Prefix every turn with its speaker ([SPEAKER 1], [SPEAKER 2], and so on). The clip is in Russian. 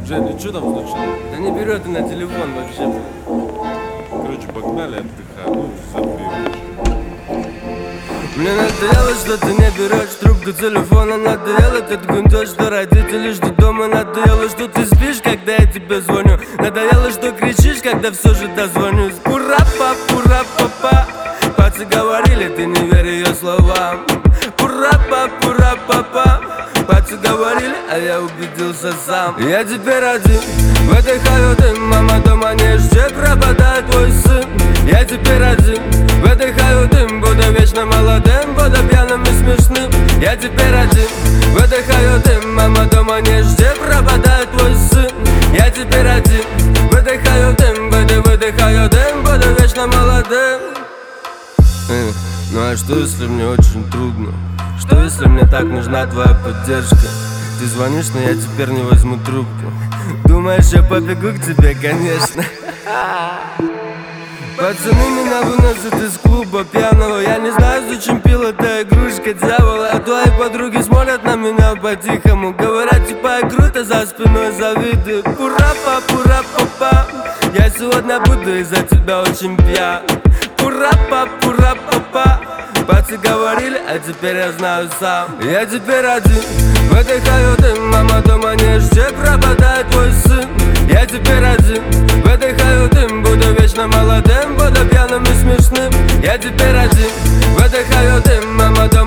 [SPEAKER 1] Женя, что там случилось?
[SPEAKER 2] Да не берет на телефон вообще.
[SPEAKER 1] Короче, погнали отдыхать. Ну, забей.
[SPEAKER 2] Мне надоело, что ты не берешь трубку телефона. Надоело этот гундеж, что родители ждут дома. Надоело, что ты спишь, когда я тебе звоню. Надоело, что кричишь, когда все же дозвонюсь. Пура-па-пура-па-па. Пацы говорили, ты не верь ее словам. Пура-па-пура-па-па. Пацы говорили, а я убедился сам. Я теперь один в этой хаюте. Мама дома не ждет, пропадает твой сын. Я теперь один в этой хаюте. Буду вечно молодым, буду пьяным и смешным. Я теперь один в этой хаюте. Мама дома не ждет, пропадает твой сын. Я теперь один в этой хаюте. Буду в этой хаюте, буду вечно молодым. Ну а что если мне очень трудно? Что если мне так нужна твоя поддержка? Ты звонишь, но я теперь не возьму трубку. Думаешь, я побегу к тебе, конечно. Пацаны меня выносят из клуба пьяного. Я не знаю, зачем пил эта игрушка дьявола. А твои подруги смотрят на меня по-тихому. Говорят, типа я круто, за спиной завидуют. Пура-па-пура-па-па. Я сегодня буду из-за тебя очень пьян. Пура-па-пура-па-па. Пацы говорили, а теперь я знаю сам. Я теперь один в этой хаюте. Мама дома не ждет, пропадает твой сын. Я теперь один в этой хаюте. Буду вечно молодым, буду пьяным и смешным. Я теперь один в этой хаюте. Мама дома